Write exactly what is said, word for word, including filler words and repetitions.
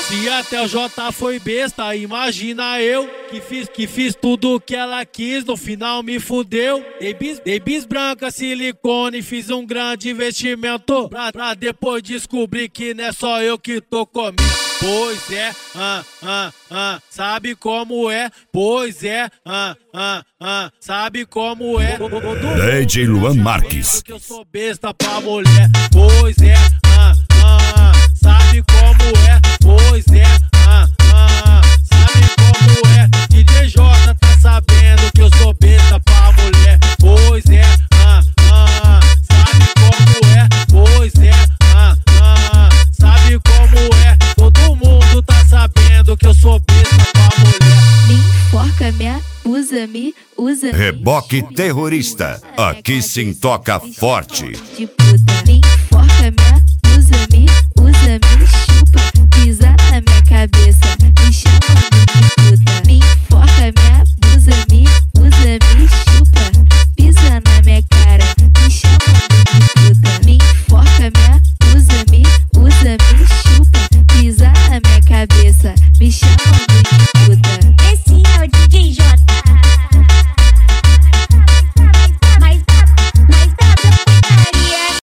Se até o J foi besta, imagina eu que fiz, que fiz tudo que ela quis, no final me fudeu. Dei bis, dei bis branca, silicone, fiz um grande investimento pra, pra depois descobrir que não é só eu que tô comendo. Pois é, ah, ah, ah, sabe como é? Pois é, ah, ah, ah, sabe como é? D J Luan Marques. Que eu sou besta pra mulher. Pois é, ah, ah, sabe como é? Pois é, ah, ah, sabe como é? D J J tá sabendo que eu sou besta pra mulher. Pois é, ah, ah, sabe como é? Pois é, ah, ah, sabe como é? Todo mundo tá sabendo que eu sou besta pra mulher. Me enforca, me abusa-me, usa-me. Reboque terrorista, aqui se toca forte. De puta, me enforca, me